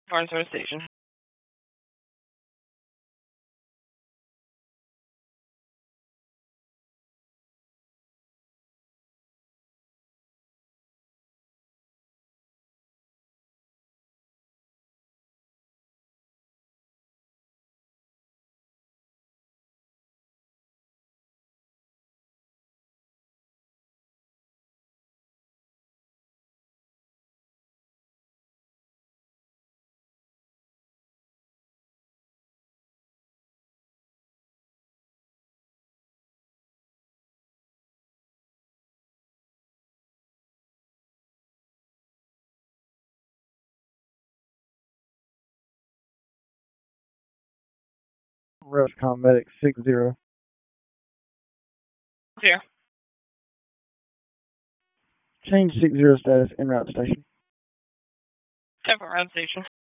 Barnesville Station. Rescom Medic 60. Here. Change 60 status en route to station. 10 around station.